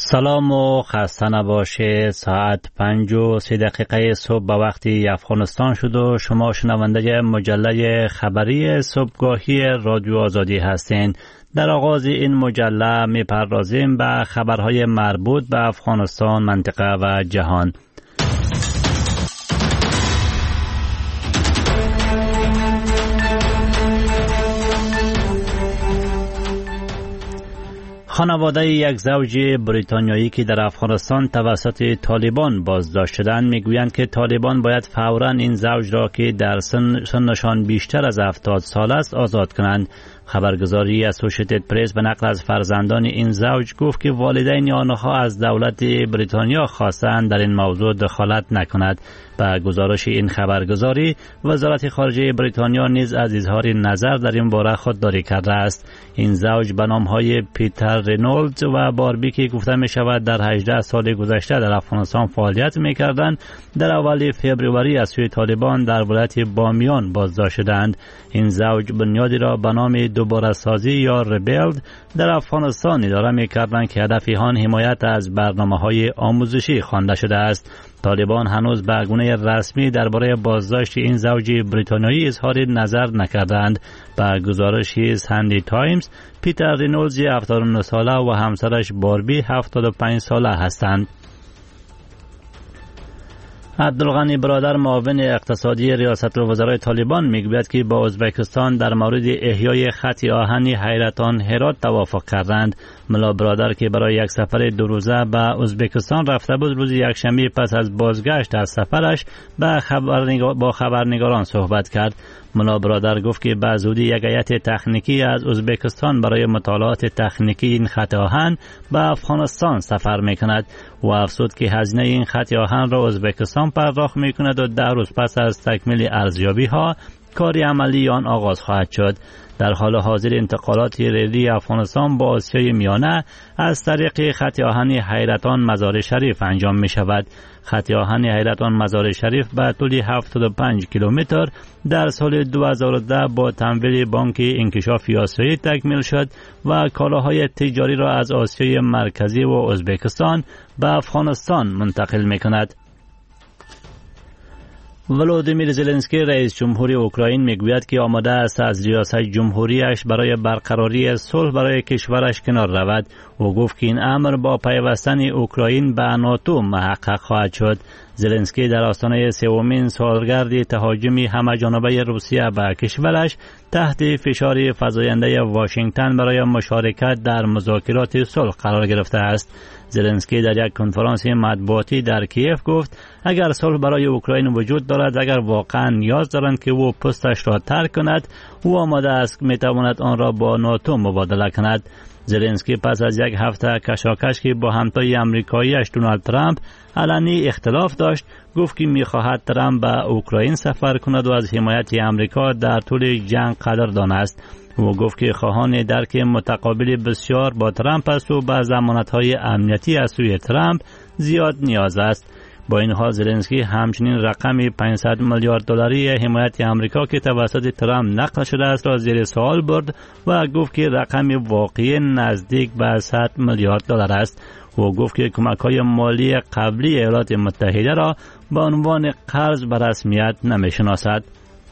سلام و خسته نباشه. ساعت 5:03 صبح به وقتی افغانستان شد و شما شنونده مجله خبری صبحگاهی رادیو آزادی هستین. در آغاز این مجله میپردازیم به خبرهای مربوط به افغانستان، منطقه و جهان. خانواده یک زوج بریتانیایی که در افغانستان توسط طالبان بازداشت شدند میگویند که طالبان باید فوراً این زوج را که در سنشان بیشتر از 70 سال است آزاد کنند. خبرگزاری اسوسییتد پرس به نقل از فرزندان این زوج گفت که والدین آنها از دولت بریتانیا خواستند در این موضوع دخالت نکند. به گزارش این خبرگزاری، وزارت خارجه بریتانیا نیز از اظهار نظر در این باره خودداری کرده است. این زوج به نام‌های پیتر رینولدز و باربی که گفته می شود در 18 سال گذشته در افغانستان فعالیت می‌کردند، در اول فوریه از سوی طالبان در ولایت بامیان بازداشت شدند. این زوج بنیادی را به نام دوباره سازی یا ریبیلد در افغانستان اداره می‌کردند که هدف آن حمایت از برنامه‌های آموزشی خوانده شده است. طالبان هنوز به گونه رسمی درباره بازداشت این زوج بریتانیایی اظهار نظر نکردند. به گزارش ساندی تایمز، پیتر رینولدز 79 ساله و همسرش باربی 75 ساله هستند. عبدالغنی برادر، معاون اقتصادی ریاست الوزرای طالبان، میگوید که با ازبکستان در مورد احیای خط آهن حیرتان هرات توافق کردند. ملا برادر که برای یک سفر 2 روزه به ازبکستان رفته بود، روز یکشنبه پس از بازگشت از سفرش با خبرنگاران صحبت کرد. ملا برادر گفت که به زودی یک هیئت تکنیکی از ازبکستان برای مطالعات تکنیکی این خط آهن به افغانستان سفر میکند و افزود که هزینه این خط آهن را ازبکستان پرداخت میکند و 10 روز پس از تکمیل ارزیابی ها کار عملی آن آغاز خواهد شد. در حال حاضر انتقالات ریلی افغانستان با آسیای میانه از طریق خط آهن حیرتان مزار شریف انجام می شود. خط آهن حیرتان مزار شریف به طول 75 کیلومتر در سال 2010 با تمویل بانک انکشاف آسیایی تکمیل شد و کالاهای تجاری را از آسیای مرکزی و ازبکستان به افغانستان منتقل می کند. ولودیمیر زلنسکی، رئیس جمهوری اوکراین، میگوید که آماده است از ریاست جمهوریش برای برقراری صلح برای کشورش کنار رود. او گفت که این امر با پیوستن اوکراین به ناتو محقق خواهد شد. زلنسکی در آستانه 3مین سالگرد تهاجم همه‌جانبه روسیه به کشورش تحت فشار فزاینده واشنگتن برای مشارکت در مذاکرات صلح قرار گرفته است. زلنسکی در یک کنفرانس مطبوعاتی در کیف گفت اگر صلح برای اوکراین وجود دارد، اگر واقعا نیاز دارند که او پستش را ترک کند، او آماده است میتواند آن را با ناتو مبادله کند. زلنسکی پس از یک هفته کشاکش که با همتای آمریکایی‌اش دونالد ترامپ علنی اختلاف داشت، گفت که می‌خواهد ترامپ به اوکراین سفر کند و از حمایت آمریکا در طول جنگ قدردان است. او گفت که خواهان درک متقابل بسیار با ترامپ است و به ضمانت‌های امنیتی از سوی ترامپ زیاد نیاز است. با این حال زلنسکی همچنین رقم 500 میلیارد دلاری حمایت آمریکا که توسط ترامپ نقل شده است را زیر سوال برد و گفت که رقم واقعی نزدیک به 100 میلیارد دلار است. او گفت که کمک‌های مالی قبلی ایالات متحده را به عنوان قرض به رسمیت نمی‌شناسد.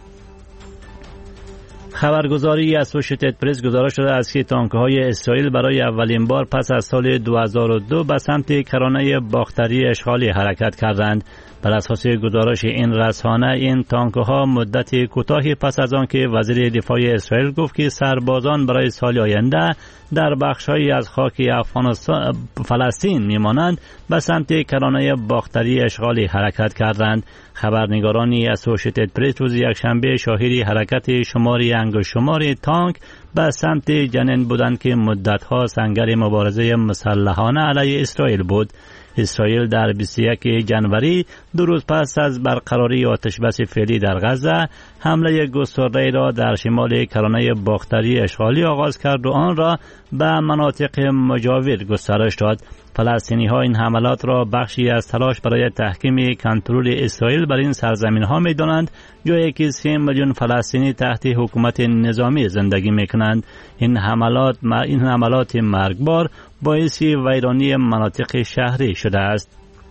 خبرگزاری اسوسییتد پرس گزارش داده است که تانک‌های اسرائیل برای اولین بار پس از سال 2002 به سمت کرانه باختری اشغالی حرکت کردند. بر اساس گزارش این رسانه، این تانک‌ها مدت کوتاهی پس از آن که وزیر دفاع اسرائیل گفت که سربازان برای سال آینده در بخش‌هایی از خاک افغانستان فلسطین می‌مانند، به سمت کرانه باختری اشغالی حرکت کردند. خبرنگارانی اسوسییتد پرس روز یکشنبه شاهد حرکت شماری انگشت‌شمار تانک به سمت جنین بودند که مدت‌ها سنگر مبارزه مسلحانه علیه اسرائیل بود. اسرائیل در 21 جنوری، 2 روز پس از برقراری آتشبس فعلی در غزه، حمله گسترده را در شمال کرانه باختری اشغالی آغاز کرد و آن را به مناطق مجاور گسترش داد. فلسطینی ها این حملات را بخشی از تلاش برای تحکیم کنترل اسرائیل بر این سرزمین ها می دانند، جایی که 3 میلیون فلسطینی تحت حکومت نظامی زندگی می کنند. این حملات مرگبار باعث ویرانی مناطق شهری شده است.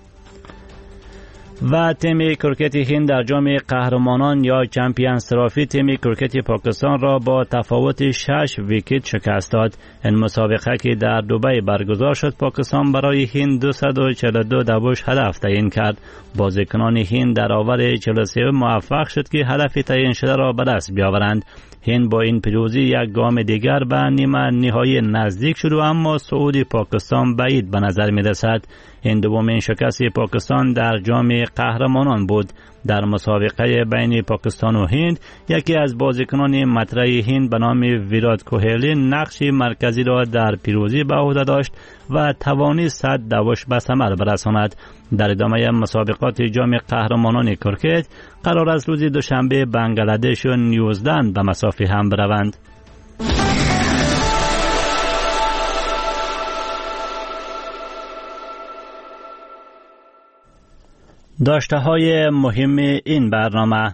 و تیم کرکت هند در جام قهرمانان یا چمپیونز ترافی تیم کرکت پاکستان را با تفاوت 6 ویکت شکست داد. این مسابقه که در دبی برگزار شد، پاکستان برای هند 242 دبوش هدف تعیین کرد. بازیکنان هند در آور 43 موفق شد که هدف تعیین شده را به دست بیاورند. هند با این پیروزی یک گام دیگر به نیمه نهایی نزدیک شد، اما صعود پاکستان بعید به نظر می رسد. این دومین شکست پاکستان در جام قهرمانان بود. در مسابقه بین پاکستان و هند، یکی از بازیکنان مطرح هند به نام ویرات کوهلی نقش مرکزی را در پیروزی به عهده داشت و توانست 100 دبوش به ثمر برساند. در ادامه مسابقات جام قهرمانان کرکت قرار است روز دوشنبه بنگلادش و نیوزلند به مسافه هم بروند. داشته های مهم این برنامه: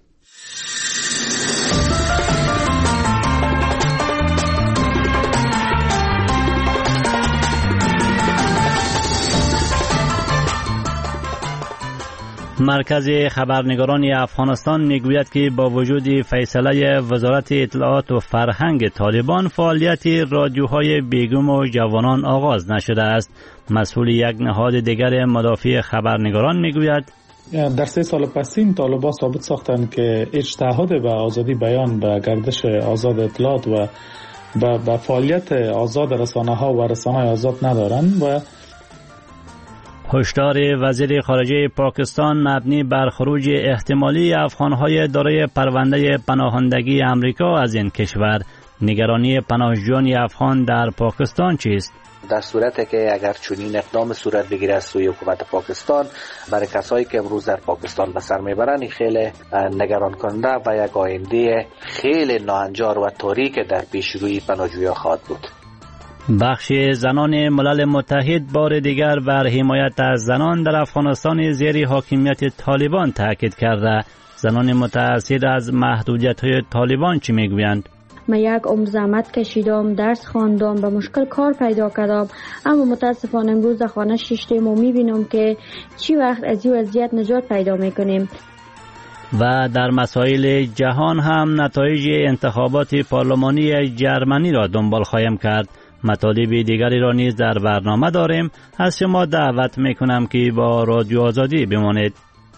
مرکز خبرنگاران افغانستان میگوید که با وجود فیصله وزارت اطلاعات و فرهنگ طالبان، فعالیت رادیوهای بیگم و جوانان آغاز نشده است. مسئول یک نهاد دیگر مدافع خبرنگاران میگوید در 3 سال پسین طالبان ثابت ساختند که اجتهاد به آزادی بیان، به گردش آزاد اطلاعات و به فعالیت آزاد رسانه ها و رسانه آزاد ندارند. و هشدار وزیر خارجه پاکستان مبنی بر خروج احتمالی افغانهای دارای پرونده پناهندگی امریکا از این کشور. نگرانی پناهجویان افغان در پاکستان چیست؟ در صورتی که اگر چنین اقدام صورت بگیره از سوی حکومت پاکستان، برای کسایی که امروز در پاکستان به سر میبرند خیلی نگران کننده و یک آینده خیلی ناهنجار و تاریک در پیش روی پناهجویان خواهد بود. بخش زنان ملل متحد بار دیگر بر حمایت از زنان در افغانستان زیر حاکمیت طالبان تاکید کرده. زنان متأثر از محدودیت‌های طالبان چی میگویند؟ من یک عمر زحمت کشیدم، درس خواندم، به مشکل کار پیدا کردم، اما متاسفانه امروز در خانه شیشتیم و میبینم که چی وقت از این وضعیت نجات پیدا میکنیم. و در مسائل جهان هم نتایج انتخابات پارلمانی جرمنی را دنبال خواهیم کرد. مطالب دیگری را نیز در برنامه داریم. از شما دعوت میکنم که با رادیو آزادی بمانید.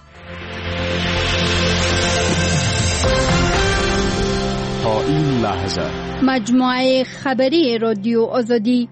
تا این لحظه مجموعه خبری رادیو آزادی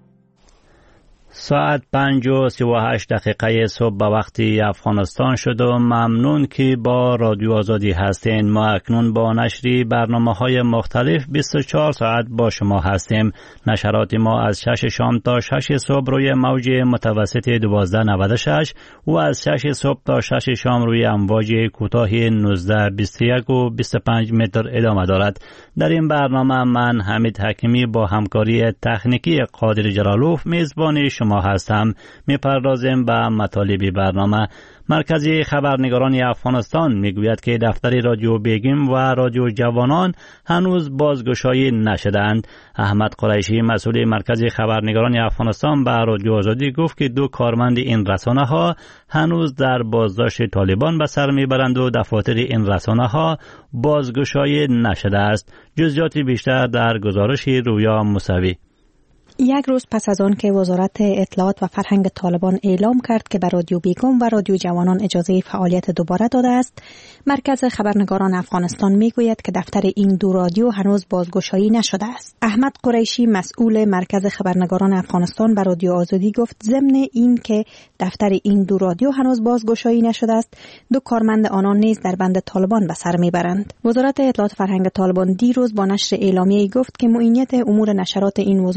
ساعت 5:38 صبح به وقت افغانستان شد و ممنون که با رادیو آزادی هستین. ما اکنون با نشری برنامه‌های مختلف 24 ساعت با شما هستیم. نشرات ما از 6 شام تا 6 صبح روی موج متوسط 1296 و از 6 صبح تا 6 شام روی امواج کوتاه 19، 21 و 25 متر ادامه دارد. در این برنامه من حمید حکیمی با همکاری تکنیکی قادر جلالوف میزبان شما هستم. میپردازیم به مطالب برنامه. مرکز خبرنگاران افغانستان میگوید که دفتر رادیو بیگم و رادیو جوانان هنوز بازگشایی نشدند. احمد قریشی مسئول مرکز خبرنگاران افغانستان به رادیو آزادی گفت که 2 کارمند این رسانه ها هنوز در بازداشت طالبان به سر میبرند و دفاتر این رسانه ها بازگشایی نشده است. جزئیات بیشتر در گزارش رویا موسوی. یک روز پس از آن که وزارت اطلاعات و فرهنگ طالبان اعلام کرد که به رادیو بیگم و رادیو جوانان اجازه فعالیت دوباره داده است، مرکز خبرنگاران افغانستان میگوید که دفتر این 2 رادیو هنوز بازگشایی نشده است. احمد قریشی مسئول مرکز خبرنگاران افغانستان به رادیو آزادی گفت ضمن این که دفتر این 2 رادیو هنوز بازگشایی نشده است، 2 کارمند آنان نیز در بند طالبان به سر میبرند. وزارت اطلاعات و فرهنگ طالبان دیروز با نشر اعلامیه‌ای گفت که معینیت امور نشرات این وزارت پس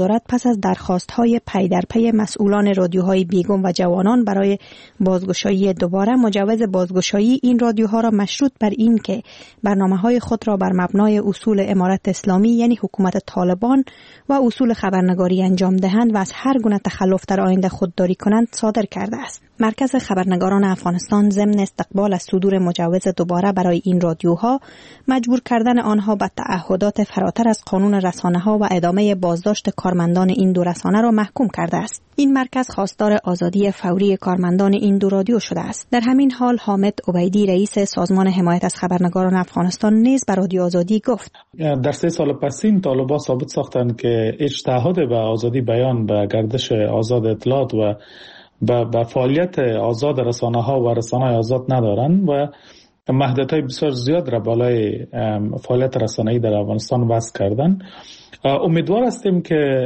از درخواست‌های پی در پی مسئولان رادیوهای بیگم و جوانان برای بازگشایی دوباره، مجوز بازگشایی این رادیوها را مشروط بر این که برنامه‌های خود را بر مبنای اصول امارت اسلامی یعنی حکومت طالبان و اصول خبرنگاری انجام دهند و از هر گونه تخلف در آینده خودداری کنند صادر کرده است. مرکز خبرنگاران افغانستان ضمن استقبال از صدور مجوز دوباره برای این رادیوها، مجبور کردن آنها به تعهدات فراتر از قانون رسانه‌ها و ادامه بازداشت کارمندان این دو رسانه را محکوم کرده است. این مرکز خواستار آزادی فوری کارمندان این دو رادیو شده است. در همین حال حامد عبیدی رئیس سازمان حمایت از خبرنگاران افغانستان نیز به رادیو آزادی گفت: در 3 سال پسین طالبان ثابت ساختند که هیچ تعهد به آزادی بیان، به گردش آزاد اطلاعات و به فعالیت آزاد رسانه‌ها و رسانه‌های آزاد ندارند و محدودیت‌های بسیار زیاد را بالای فعالیت رسانه‌ای در افغانستان وضع کردند. امیدوار هستیم که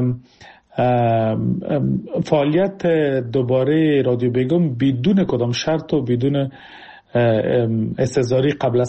فعالیت دوباره رادیو بیگم بدون کدام شرط و بدون استحضاری قبل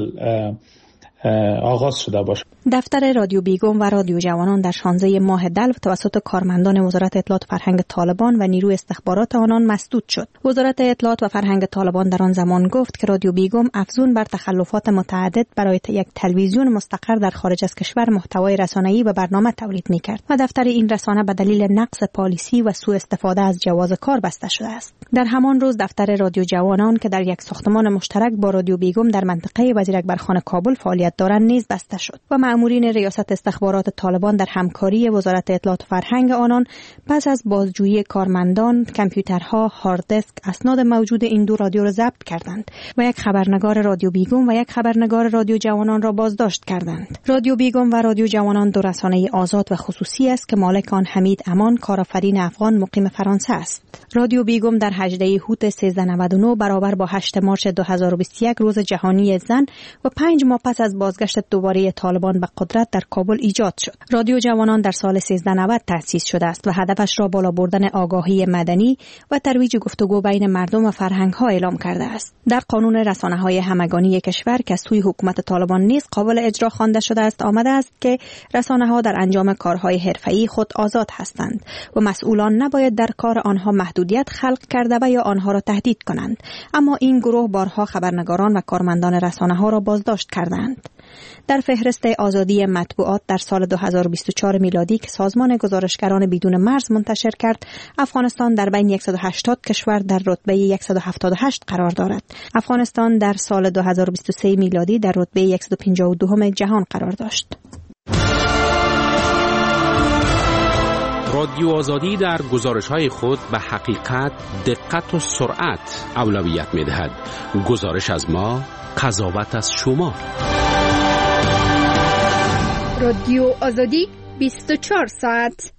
آغاز شده باشد. دفتر رادیو بیگم و رادیو جوانان در 16 ماه دلو توسط کارمندان وزارت اطلاعات و فرهنگ طالبان و نیروی استخبارات آنان مسدود شد. وزارت اطلاعات و فرهنگ طالبان در آن زمان گفت که رادیو بیگم افزون بر تخلفات متعدد برای یک تلویزیون مستقر در خارج از کشور محتوای رسانه‌ای و برنامه تولید می‌کرد و دفتر این رسانه به دلیل نقص پالیسی و سوء استفاده از جواز کار بسته شده است. در همان روز دفتر رادیو جوانان که در یک ساختمان مشترک با رادیو بیگم در منطقه وزیر اکبرخان کابل فعالیت دارند نیز بسته شد و مأمورین ریاست استخبارات طالبان در همکاری وزارت اطلاعات و فرهنگ آنان پس از بازجویی کارمندان، کامپیوترها، هارد دیسک، اسناد موجود این دو رادیو را ضبط کردند و یک خبرنگار رادیو بیگم و یک خبرنگار رادیو جوانان را بازداشت کردند. رادیو بیگم و رادیو جوانان دو رسانه آزاد و خصوصی است که مالک آن حمید امان، کارآفرین افغان مقیم فرانسه است. رادیو بیگم در 18 هوت 1399 برابر با 8 مارس 2021 روز جهانی زن و 5 ماه پس از بازگشت دوباره طالبان به قدرت در کابل ایجاد شد. رادیو جوانان در سال 1390 تأسیس شده است و هدفش را بالا بردن آگاهی مدنی و ترویج گفتگو بین مردم و فرهنگ‌ها اعلام کرده است. در قانون رسانه‌های همگانی کشور که از سوی حکومت طالبان نیز قابل اجرا خوانده شده است آمده است که رسانه‌ها در انجام کارهای حرفه‌ای خود آزاد هستند و مسئولان نباید در کار آنها محدودیت خلق کرده و یا آنها را تهدید کنند. اما این گروه بارها خبرنگاران و کارمندان رسانه‌ها را بازداشت کردند. در فهرست آزادی مطبوعات در سال 2024 میلادی که سازمان گزارشگران بدون مرز منتشر کرد، افغانستان در بین 180 کشور در رتبه 178 قرار دارد. افغانستان در سال 2023 میلادی در رتبه 152 جهان قرار داشت. رادیو آزادی در گزارش‌های خود به حقیقت، دقت و سرعت اولویت می‌دهد. گزارش از ما، قضاوت از شما. رادیو آزادی 24 ساعت.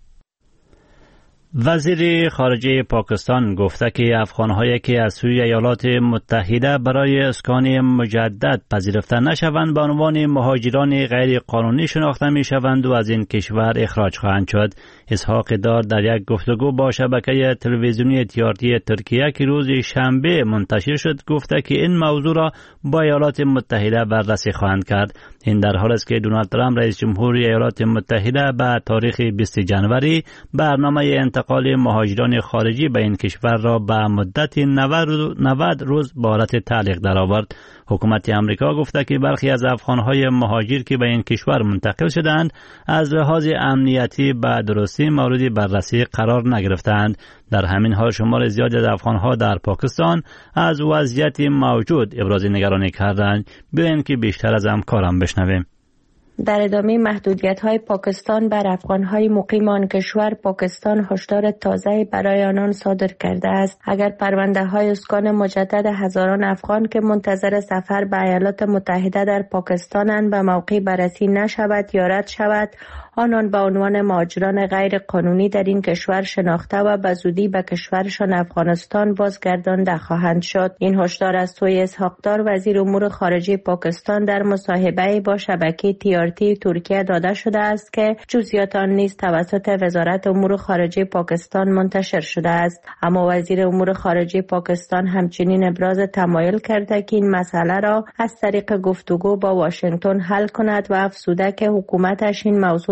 وزیر خارجه پاکستان گفته که افغان‌هایی که از سوی ایالات متحده برای اسکان مجدد پذیرفته نشوند به عنوان مهاجران غیر قانونی شناخته می‌شوند و از این کشور اخراج خواهند شد. اسحاق دار در یک گفتگو با شبکه تلویزیونی TRT ترکیه که روز شنبه منتشر شد گفته که این موضوع را با ایالات متحده بررسی خواهند کرد. این در حالی است که دونالد ترامپ رئیس جمهوری ایالات متحده به تاریخ 20 جنوری برنامه انتقال مهاجران خارجی به این کشور را به مدت 90 روز به حالت تعلیق درآورد. حکومت امریکا گفته که برخی از افغان‌های مهاجر که به این کشور منتقل شدند از لحاظ امنیتی به درستی مورد بررسی قرار نگرفتند. در همین حال شمار زیادی از افغان‌ها در پاکستان از وضعیت موجود ابراز نگرانی کردند. بیایید که بیشتر از همکارم بشنویم. در ادامه محدودیت‌های پاکستان بر افغان‌های مقیم آن کشور، پاکستان هشدار تازه برای آنان صادر کرده است. اگر پرونده‌های اسکان مجدد هزاران افغان که منتظر سفر به ایالات متحده در پاکستانند به موقع بررسی نشود یا رد شود، آنان به عنوان مهاجران غیر قانونی در این کشور شناخته و به زودی به کشورشان افغانستان بازگردانده خواهند شد. این هشدار از سوی اسحاق دار وزیر امور خارجه پاکستان در مصاحبه با شبکه TRT ترکیه داده شده است که جزئیات آن نیز توسط وزارت امور خارجه پاکستان منتشر شده است. اما وزیر امور خارجه پاکستان همچنین ابراز تمایل کرده که این مسئله را از طریق گفتگو با واشنگتن حل کند و افزوده که حکومتش این موضوع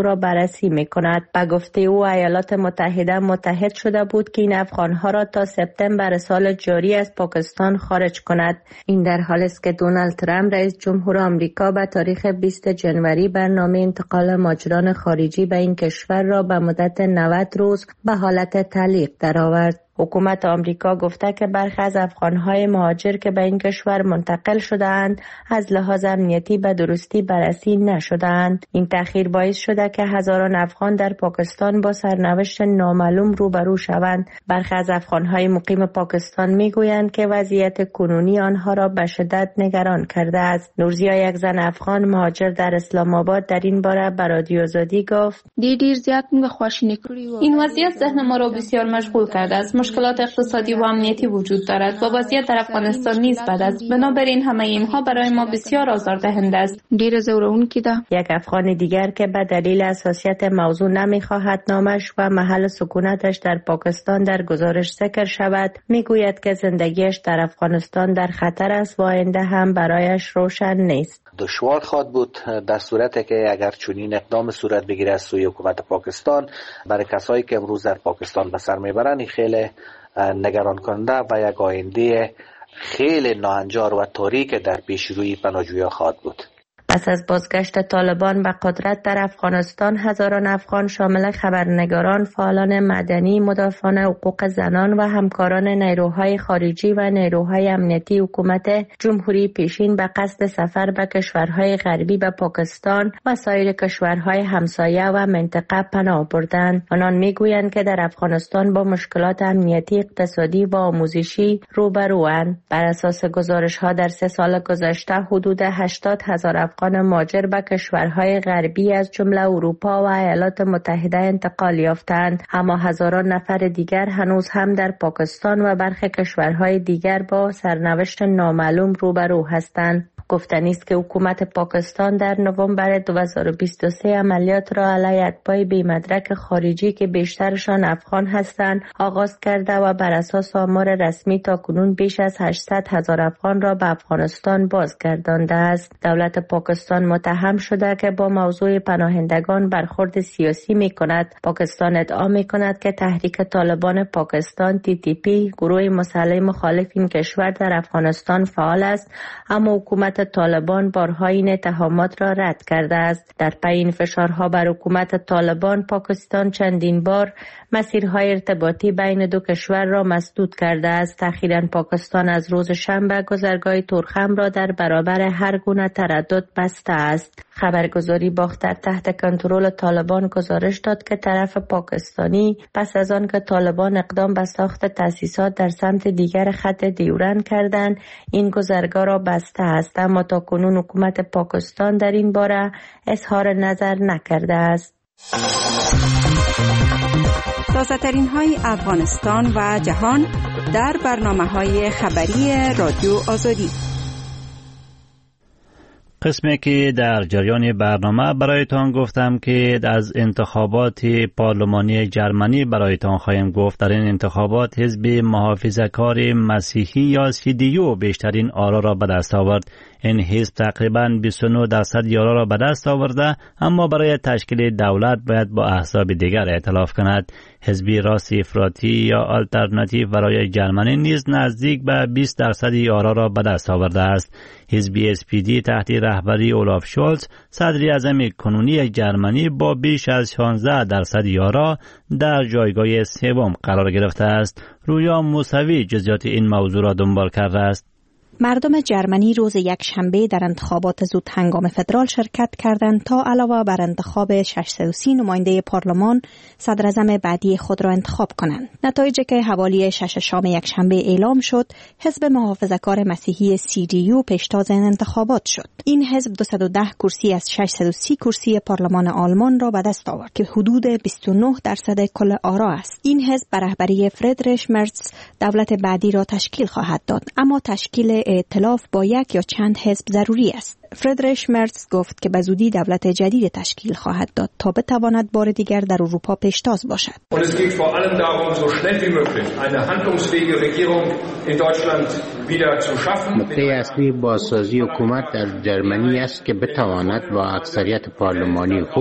را بررسی می‌کند. به گفته او ایالات متحده متحد شده بود که این افغان‌ها را تا سپتامبر سال جاری از پاکستان خارج کند. این در حالی است که دونالد ترامپ رئیس جمهور آمریکا به تاریخ 20 جنوری برنامه انتقال مهاجران خارجی به این کشور را به مدت 90 روز به حالت تعلیق درآورد. حکومت آمریکا گفته که برخی از افغان‌های مهاجر که به این کشور منتقل شده‌اند از لحاظ امنیتی به درستی بررسی نشده‌اند. این تأخیر باعث شده که هزاران افغان در پاکستان با سرنوشت نامعلوم روبرو شوند. برخی از افغان‌های مقیم پاکستان می‌گویند که وضعیت کنونی آنها را به شدت نگران کرده است. نورزیا، یک زن افغان مهاجر در اسلام آباد، در این باره به رادیو آزادی گفت: دیر زیاد موږ خواشینی کړی و. این وضعیت ذهن ما را بسیار مشغول کرده است. مشکلات اقتصادی و امنیتی وجود دارد و وضعیت در افغانستان نیز بد است. بنابراین همه اینها برای ما بسیار آزاردهنده است. ډیر زورونکی ده. یک افغان دیگر که به دلیل حساسیت موضوع نمیخواهد نامش و محل سکونتش در پاکستان در گزارش ذکر شود، میگوید که زندگیش در افغانستان در خطر است و آینده هم برایش روشن نیست. دشوار خواهد بود در صورتی که اگر چنین اقدام صورت بگیره از سوی حکومت پاکستان. برای کسایی که امروز در پاکستان به سر میبرند خیلی نگران کننده و یک آینده خیلی ناهنجار و تاریک در پیش روی پناهجویان خواهد بود. پس از بازگشت طالبان به قدرت در افغانستان، هزاران افغان شامل خبرنگاران، فعالان مدنی، مدافعان حقوق زنان و همکاران نیروهای خارجی و نیروهای امنیتی حکومت جمهوری پیشین به قصد سفر به کشورهای غربی به پاکستان و سایر کشورهای همسایه و منطقه پناه بردند. آنان میگویند که در افغانستان با مشکلات امنیتی، اقتصادی و آموزشی روبروند. بر اساس گزارش‌ها در 3 سال گذشته حدود 80,000 افغان مهاجر به کشورهای غربی از جمله اروپا و ایالات متحده انتقال یافتند، اما هزاران نفر دیگر هنوز هم در پاکستان و برخی کشورهای دیگر با سرنوشت نامعلوم روبرو هستند. گفتنی است که حکومت پاکستان در نوامبر 2023 عملیات را علیه اتباع بی‌مدرک خارجی که بیشترشان افغان هستند آغاز کرده و بر اساس آمار رسمی تاکنون بیش از 800,000 افغان را به افغانستان بازگردانده است. دولت پاکستان متهم شده که با موضوع پناهندگان برخورد سیاسی می‌کند. پاکستان ادعا می‌کند که تحریک طالبان پاکستان TTP، گروه مسلح مخالف این کشور، در افغانستان فعال است، اما حکومت طالبان بارها این اتهامات را رد کرده است. در پی این فشارها بر حکومت طالبان، پاکستان چندین بار مسیرهای ارتباطی بین دو کشور را مسدود کرده است. اخیراً پاکستان از روز شنبه گذرگاه تورخم را در برابر هر گونه تردد بسته است. خبرگزاری باختر تحت کنترل طالبان گزارش داد که طرف پاکستانی پس از آن که طالبان اقدام به ساخت تأسیسات در سمت دیگر خط دیورن کردند، این گذرگاه را بسته است، اما تاکنون حکومت پاکستان در این باره اظهار نظر نکرده است. تازه‌ترین های افغانستان و جهان در برنامه‌های خبری رادیو آزادی. قسمی که در جریان برنامه برایتان گفتم که از انتخابات پارلمانی جرمنی برایتان خواهیم گفت. در این انتخابات حزب محافظه‌کار مسیحی یا CDU بیشترین آرا را به دست آورد. این حزب تقریباً 29% آرا را به دست آورده، اما برای تشکیل دولت باید با احزاب دیگر ائتلاف کند. حزب راست افراطی یا آلترناتیو برای جرمنی نیز نزدیک به 20% آرا را به دست آورده است. حزب SPD تحت رهبری اولاف شولز، صدر اعظم کنونی جرمنی، با بیش از 16% آرا در جایگاه سوم قرار گرفته است. رویا موسوی جزئیات این موضوع را دنبال کرده است. مردم جرمنی روز یکشنبه در انتخابات زود هنگام فدرال شرکت کردند تا علاوه بر انتخاب 630 نماینده پارلمان، صدر اعظم بعدی خود را انتخاب کنند. نتایجی که حوالی 6 شام یکشنبه اعلام شد، حزب محافظه‌کار مسیحی CDU پیشتاز این انتخابات شد. این حزب 210 کرسی از 630 کرسی پارلمان آلمان را به دست آورد که حدود 29% کل آرا است. این حزب به رهبری فریدریش مرتز دولت بعدی را تشکیل خواهد داد، اما تشکیل ائتلاف با یک یا چند حزب ضروری است. فریدریش مرتز گفت که به زودی دولت جدید تشکیل خواهد داد تا بتواند بار دیگر در اروپا پیشتاز باشد. نکته اصلی بازسازی حکومت در جرمنی است که بتواند با اکثریت پارلمانی خوب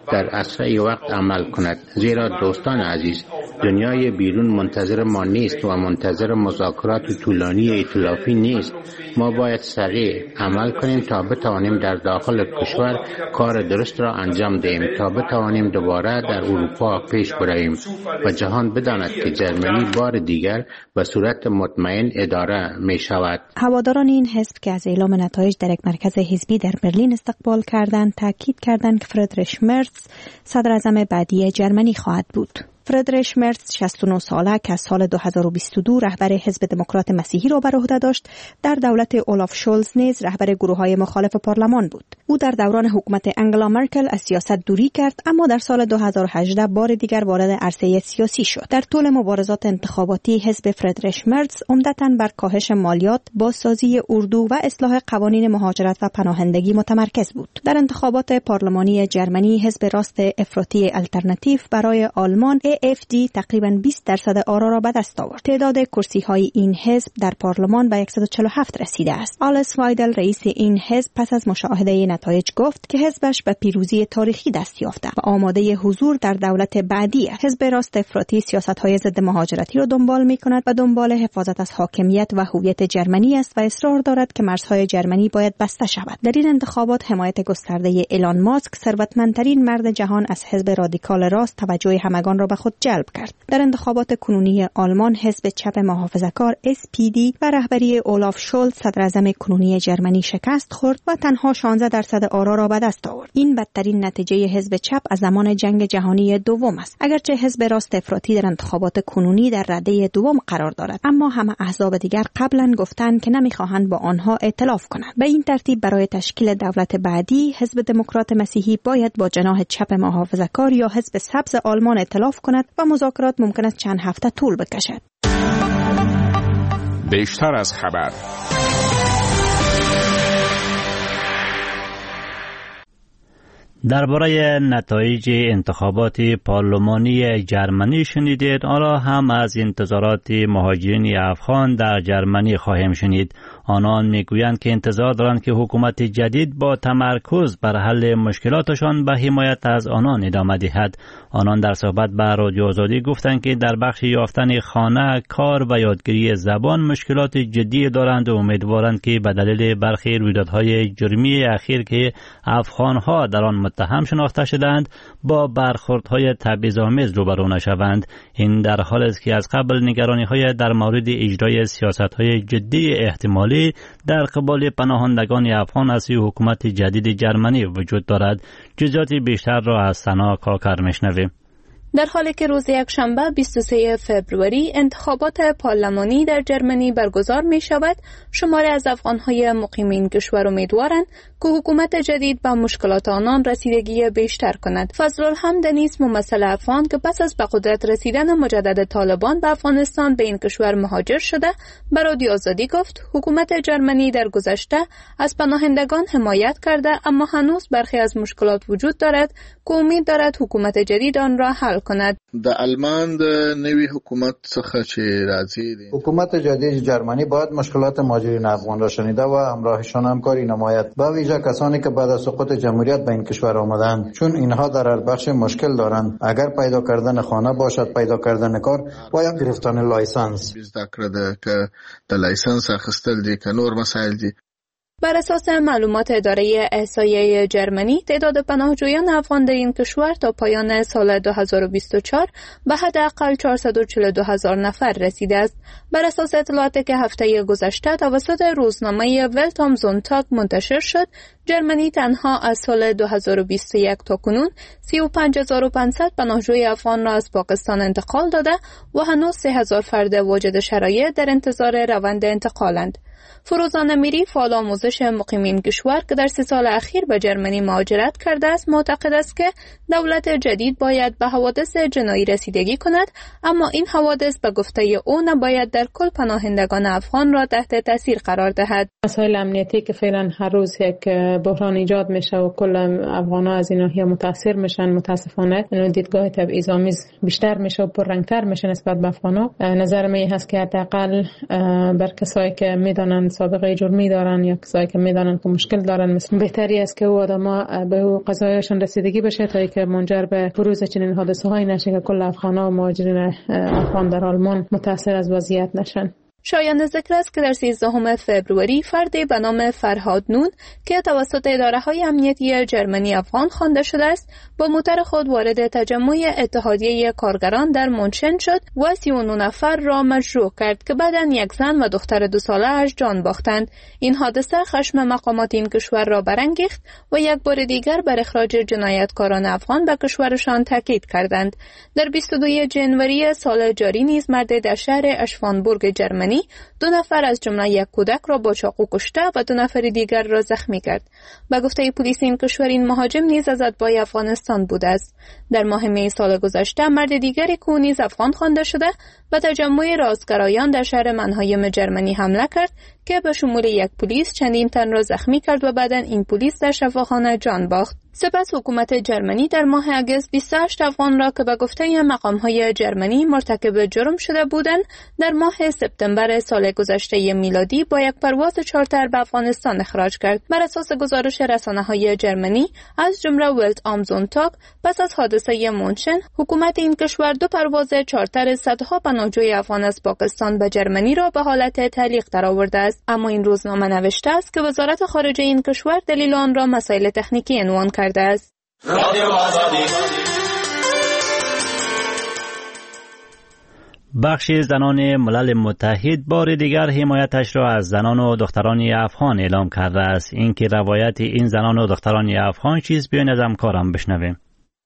در اسرع وقت عمل کند، زیرا دوستان عزیز، دنیای بیرون منتظر ما نیست و منتظر مذاکرات طولانی ائتلافی نیست. ما باید سریع عمل کنیم تا بتوانیم در داخل کشور کار درست را انجام دهیم، تا بتوانیم دوباره در اروپا پیش برویم و جهان بداند که جرمنی بار دیگر به صورت مطمئن اداره می شود. هواداران این حزب که از اعلام نتایج در یک مرکز حزبی در برلین استقبال کردند، تاکید کردند که فریدریش مرز صدر اعظم بعدی جرمنی خواهد بود. فریدریش مرز 69 ساله که از سال 2022 رهبر حزب دموکرات مسیحی را بر عهده داشت، در دولت اولاف شولز نیز رهبر گروه‌های مخالف پارلمان بود. او در دوران حکومت انگلا مرکل از سیاست دوری کرد، اما در سال 2018 بار دیگر وارد عرصه سیاسی شد. در طول مبارزات انتخاباتی حزب فریدریش مرز عمدتاً بر کاهش مالیات، بازسازی اردو و اصلاح قوانین مهاجرت و پناهندگی متمرکز بود. در انتخابات پارلمانی جرمنی حزب راست افراطی آلترناتیو برای آلمان AfD تقریباً 20% آرا را به دست آورد. تعداد کرسی‌های این حزب در پارلمان به 147 رسیده است. آلس وایدل رئیس این حزب پس از مشاهده نتایج گفت که حزبش به پیروزی تاریخی دست یافته و آماده حضور در دولت بعدی است. حزب راست افراطی سیاست‌های ضد مهاجرتی را دنبال می‌کند و دنبال حفاظت از حاکمیت و هویت جرمنی است و اصرار دارد که مرزهای جرمنی باید بسته شود. در این انتخابات حمایت گسترده ایلان ماسک، ثروتمندترین مرد جهان، از حزب رادیکال راست توجه همگان را به خود جلب کرد. در انتخابات کنونی آلمان حزب چپ محافظه‌کار SPD و رهبری اولاف شولز صدر اعظم کنونی جرمنی شکست خورد و تنها 16% آرا را به دست آورد. این بدترین نتیجه حزب چپ از زمان جنگ جهانی دوم است. اگرچه حزب راست افراطی در انتخابات کنونی در رده دوم قرار دارد، اما همه احزاب دیگر قبلا گفتند که نمیخواهند با آنها ائتلاف کنند. به این ترتیب برای تشکیل دولت بعدی حزب دموکرات مسیحی باید با جناح چپ محافظه‌کار یا حزب سبز آلمان ائتلاف کند و مذاکرات ممکن است چند هفته طول بکشد. بیشتر از خبر. درباره نتایج انتخابات پارلمانی جرمنی شنیدید. حالا هم از انتظارات مهاجرین افغان در جرمنی خواهیم شنید. آنان میگویند که انتظار دارند که حکومت جدید با تمرکز بر حل مشکلاتشان به حمایت از آنان ادامه دهد. آنان در صحبت با رادیو آزادی گفتند که در بخش یافتن خانه، کار و یادگیری زبان مشکلات جدی دارند و امیدوارند که به دلیل برخی رویدادهای جرمی اخیر که افغانها در آن متهم شناخته شدند با برخوردهای تبعیض‌آمیز روبرو نشوند. این در حالی است که از قبل نگرانی‌های در مورد اجرای سیاست‌های جدی احتمالی در قبال پناهندگان افغان از حکومت جدید جرمنی وجود دارد. جزئیات بیشتر را از سنا کاکر میشنویم. در حالی که روز یکشنبه 23 فوریه انتخابات پارلمانی در جرمنی برگزار می شود، شماری از افغان‌های مقیم این کشور امیدوارند که حکومت جدید به مشکلات آنان رسیدگی بیشتر کند. فضلالحمد نیز ممثل افغان که پس از به قدرت رسیدن مجدد طالبان به افغانستان به این کشور مهاجر شده، به رادیو آزادی گفت حکومت جرمنی در گذشته از پناهندگان حمایت کرده، اما هنوز برخی از مشکلات وجود دارد که امید دارد حکومت جدید آن را حل کند. د آلمان د نوی حکومت څخه چې راځي حکومت جدید جرمنی باید مشکلات مهاجرین افغان را شنیده و همراهشان همکاری نماید، به ویژه کسانی که بعد از سقوط جمهوریت به این کشور آمدند، چون اینها در هر بخش مشکل دارند. اگر پیدا کردن خانه باشد، پیدا کردن کار و یا گرفتن لایسنس. د لایسنس اخیستل دي که نور مسائل دي. بر اساس معلومات اداره احصایه جرمنی، تعداد پناهجویان افغان در این کشور تا پایان سال 2024 به حداقل 442,000 نفر رسیده است. بر اساس اطلاعاتی که هفته گذشته توسط روزنامه ولت ام زونتاگ منتشر شد، جرمنی تنها از سال 2021 تا کنون 35,500 پناهجوی افغان را از پاکستان انتقال داده و هنوز 3,000 فرد واجد شرایط در انتظار روند انتقالند. فروزان امیری، فعال آموزش مقیمین کشور که در 3 سال اخیر به جرمنی مهاجرت کرده است، معتقد است که دولت جدید باید به حوادث جنایی رسیدگی کند، اما این حوادث به گفته او نباید در کل پناهندگان افغان را تحت تاثیر قرار دهد. مسائل امنیتی که فعلا هر روز یک بحران ایجاد میشه و کل افغان‌ها از این ناحیه متاثر میشن، متاسفانه دیدگاه تبعیض‌آمیز بیشتر میشه و پررنگتر میشه نسبت به افغان‌ها. نظر من هست که حداقل بر کسایی که میدونن میدانن سابقه جرمی دارن یا کسایی که میدانن که مشکل دارن، مثل بهتری است که او آدما به قضایشان رسیدگی بشه تا اینکه منجر به بروز چنین حادثه های نشه که کل افغان‌ها و مهاجرین افغان در آلمان متاثر از وضعیت نشن. شایان ذکر است که در 13 فوریه فردی به نام فرهاد نون که توسط اداره‌های امنیتی جرمنی افغان خوانده شده است با موتر خود وارد تجمع اتحادیه کارگران در مونشن شد و 39 نفر را مجروح کرد که بعداً یک زن و دختر 2 ساله‌اش جان باختند. این حادثه خشم مقامات این کشور را برانگیخت و یک بار دیگر بر اخراج جنایتکاران افغان به کشورشان تاکید کردند. در 22 ژانویه سال جاری نیز مرد در شهر اشوانبورگ جرمنی 2 نفر از جمله یک کودک را با چاقو کشته و 2 نفر دیگر را زخمی کرد. به گفته پلیس این کشور این مهاجم نیز از اتباع افغانستان بوده است. در ماه می سال گذشته مرد دیگری که نیز افغان خوانده شده به تجمع راستگرایان در شهر منهایم جرمنی حمله کرد که به شمول یک پلیس چندین تن را زخمی کرد و بعداً این پلیس در شفاخانه جان باخت. سپس حکومت جرمنی در ماه اگست 28 افغان را که به گفته مقام‌های جرمنی مرتکب جرم شده بودند در ماه سپتامبر سال گذشته میلادی با یک پرواز چارتر به افغانستان اخراج کرد. بر اساس گزارش رسانه‌های جرمنی از جمله ولت آم زونتاگ پس از حادثه مونشن حکومت این کشور 2 پرواز چارتر صدها پناهجوی افغان از پاکستان به جرمنی را به حالت تعلیق درآورده است. اما این روزنامه نوشته است که وزارت خارجه این کشور دلیل آن را مسائل تکنیکی عنوان کرده است. بخش زنان ملل متحد بار دیگر حمایتش را از زنان و دختران افغان اعلام کرده است. اینکه روایت این زنان و دختران افغان چیز بیاین از همکارم بشنویم.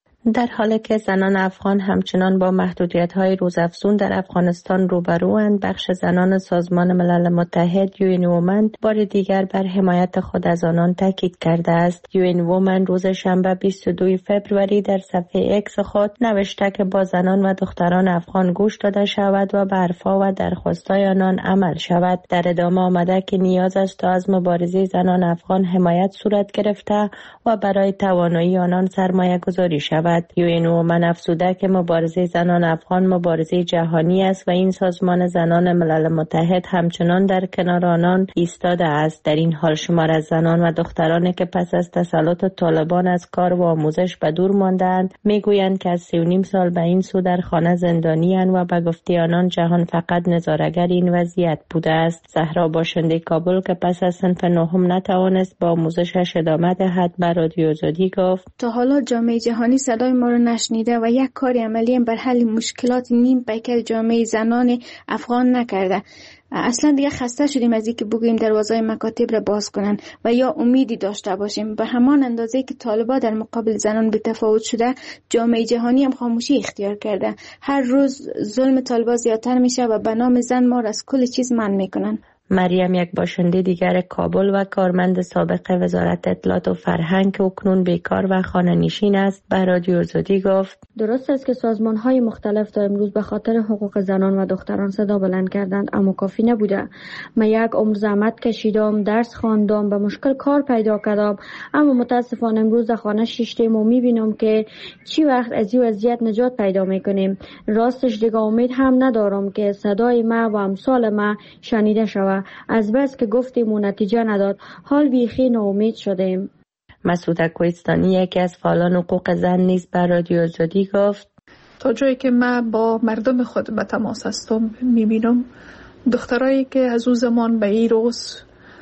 در حالی که زنان افغان همچنان با محدودیت‌های روزافزون در افغانستان روبروند، بخش زنان سازمان ملل متحد یوئن وومن بار دیگر بر حمایت خود از آنان تاکید کرده است. یوئن وومن روز شنبه 22 فوریه در صفحه اکس خود نوشته که با زنان و دختران افغان گوش داده شود و به حرفها و درخواست‌های آنان عمل شود. در ادامه آمده که نیاز است تا از مبارزه زنان افغان حمایت صورت گرفته و برای توانایی آنان سرمایه گذاری شود. یوئن وومن افزوده که مبارزه زنان افغان مبارزه جهانی است و این سازمان زنان ملل متحد همچنان در کنار آنان ایستاده است. در این حال شمار از زنان و دخترانی که پس از تسلط طالبان از کار و آموزش به دور ماندند میگویند که از 3.5 سال به این سو در خانه زندانی اند و به گفته آنان جهان فقط نظاره‌گر این وضعیت بوده است. زهرا باشنده کابل که پس از صنف 9 نتوانست با آموزشش ادامه دهد به رادیو آزادی گفت تا حالا جامعه جهانی صدای ما را نشنیده و یک کار عملی بر حل مشکلات نیم پیکر جامعه زنان افغان نکرده. اصلا دیگه خسته شدیم از اینکه بگوییم دروازه مکاتب را باز کنن و یا امیدی داشته باشیم. به همان اندازه که طالبان در مقابل زنان بی‌تفاوت شده، جامعه جهانی هم خاموشی اختیار کرده. هر روز ظلم طالبان زیادتر میشه و به نام زن ما را از کل چیز منع میکنن. مریم یک باشنده دیگر کابل و کارمند سابق وزارت اطلاعات و فرهنگ که اکنون بیکار و خانه نشین است به رادیو آزادی گفت درست است که سازمان‌های مختلف تا امروز به خاطر حقوق زنان و دختران صدا بلند کردند، اما کافی نبوده. من یک عمر زحمت کشیدم، درس خواندم، به مشکل کار پیدا کردم، اما متاسفانه امروز در خانه شیشتیم و می‌بینم که چی وقت از این وضعیت نجات پیدا می‌کنیم. راستش دیگه امید هم ندارم که صدای ما و امثال ما شنیده شود. از بس که گفتیم و نتیجه نداد، حال بیخی ناامید شدیم. مسعود کوهستانی یکی از فعالان حقوق زن نیز به رادیو آزادی گفت تا جایی که من با مردم خود به تماس هستم میبینم دخترایی که از اون زمان به این روز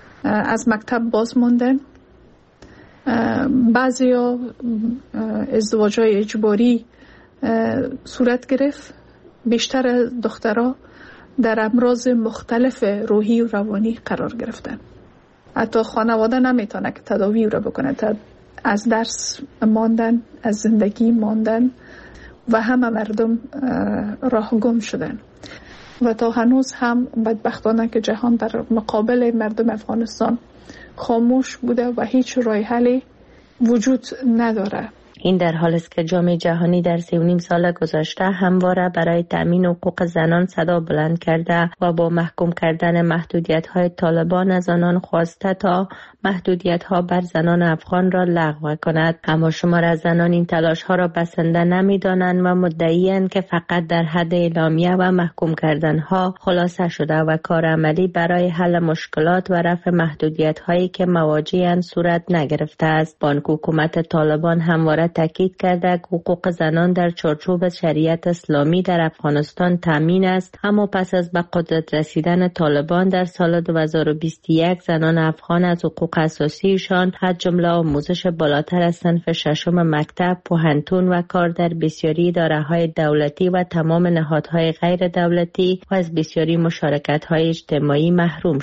از مکتب باز موندن، بعضی ها ازدواج‌های اجباری صورت گرفت، بیشتر دخترها در امراض مختلف روحی و روانی قرار گرفتن. حتی خانواده نمیتونه که تداوی را بکنه، از درس ماندن، از زندگی ماندن و همه مردم راه گم شدن و تا هنوز هم بدبختانه که جهان در مقابل مردم افغانستان خاموش بوده و هیچ راه حلی وجود نداره. این در حالی است که جامعه جهانی در 3.5 سال گذشته همواره برای تامین حقوق زنان صدا بلند کرده و با محکوم کردن محدودیت‌های طالبان از آنان خواسته تا محدودیت‌ها بر زنان افغان را لغو کند. اما شمار از زنان این تلاش‌ها را بسنده نمی‌دانند و مدعی‌اند که فقط در حد اعلامیه و محکوم کردن‌ها خلاصه شده و کار عملی برای حل مشکلات و رفع محدودیت‌هایی که مواجه‌اند صورت نگرفته است. بانک حکومت طالبان همواره تاکید کرده که حقوق زنان در چارچوب شریعت اسلامی در افغانستان تامین است، اما پس از به قدرت رسیدن طالبان در سال 2021 زنان افغان از حقوق اساسیشان از جمله آموزش بالاتر از صنف ششم مکتب، پوهنتون و کار در بسیاری اداره‌های دولتی و تمام نهادهای غیر دولتی و از بسیاری مشارکت‌های اجتماعی محروم